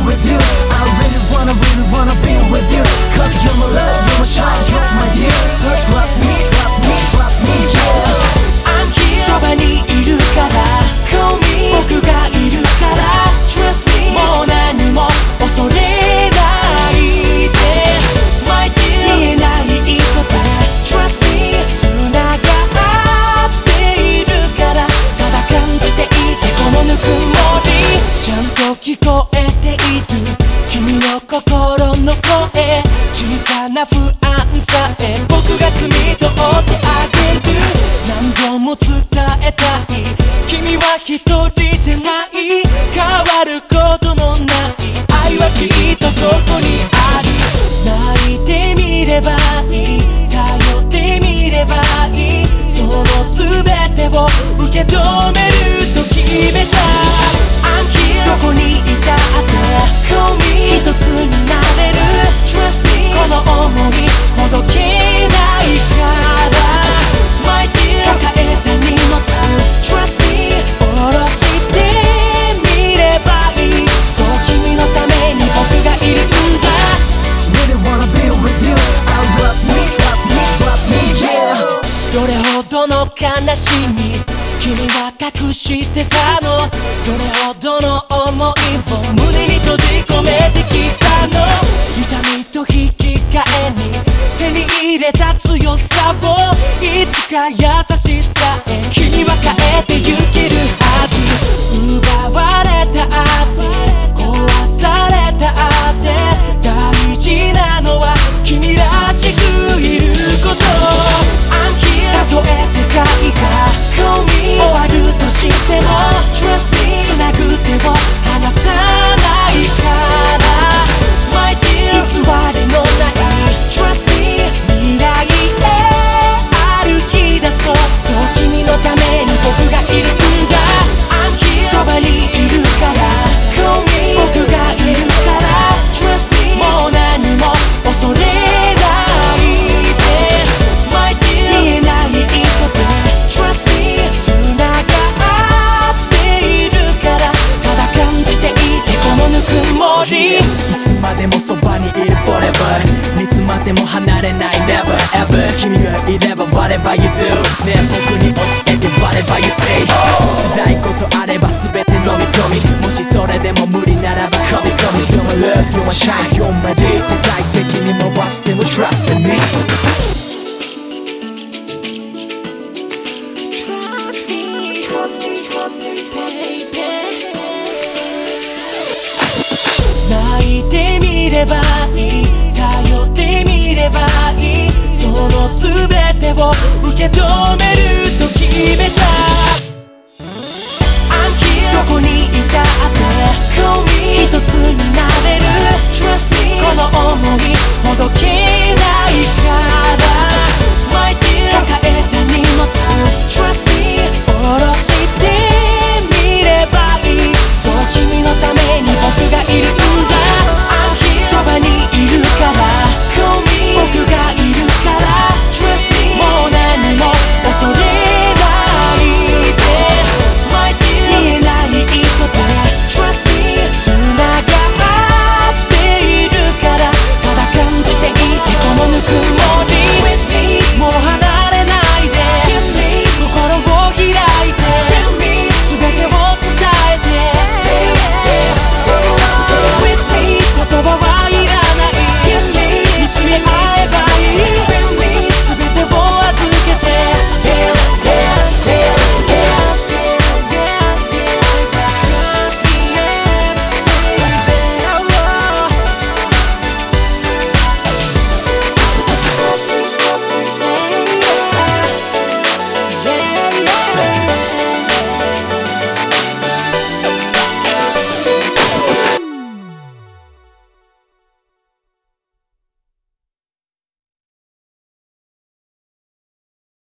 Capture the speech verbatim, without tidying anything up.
with you. I really wanna, really wanna be with you. Cause you're my love, you're my shine, you're my dear. So trust me, trust me, trust me, yeah. I'm here. そばにいるから Call me. 僕がいるから Trust me. もう何も恐れないで My dear. 見えない糸で Trust me. 繋がっているからただ感じていてこのぬくもりちゃんと聞こえている君の心の声小さな不安さえ僕が摘み取ってあげる何度も伝えたい君は一人じゃない変わることのない愛はきっとここにある泣いてみればいい頼ってみればいいその全てを受け止めると決めた I'm here. どこにいたって Call me. 一つになれる Trust me. この想いほどけないから My dear. 抱えた荷物 Trust me. 下ろしてみればいいそう君のために僕がいるんだ Really wanna be with you. I trust me, trust me, trust me, yeah. どれほどの悲しみ君は隠してたのどれほどの想いを胸に閉じ込めてきたの痛みと引き換えに手に入れた強さをいつか優しさへ君は変えてゆけるはず奪われたって壊されたって大事なのは君らしくいること I'm here. たとえ世界が Call me. 終わるとしても Trust me. つなぐ手を離さないから My dear. 偽りのない Trust me. 未来へ歩き出そうそう君のために僕がいるんだ I'm here. そばにいるから Call me. 僕がいるから Trust me. もう何も恐れないで My dear. 見えない糸で Trust me. 繋がっているからただ感じていてこのぬくもりいつまでもそばにいる forever いつまでも離れない never ever 君がいれば whatever you do ねえ僕に教えて whatever you say 辛いことあれば全て飲み込みもしそれでも無理ならば込み込み You're my love, you're my shine, you're my day 世界的に回しても trust in me 泣いてみればいい頼ってみればいいその全てを受け止めると決めた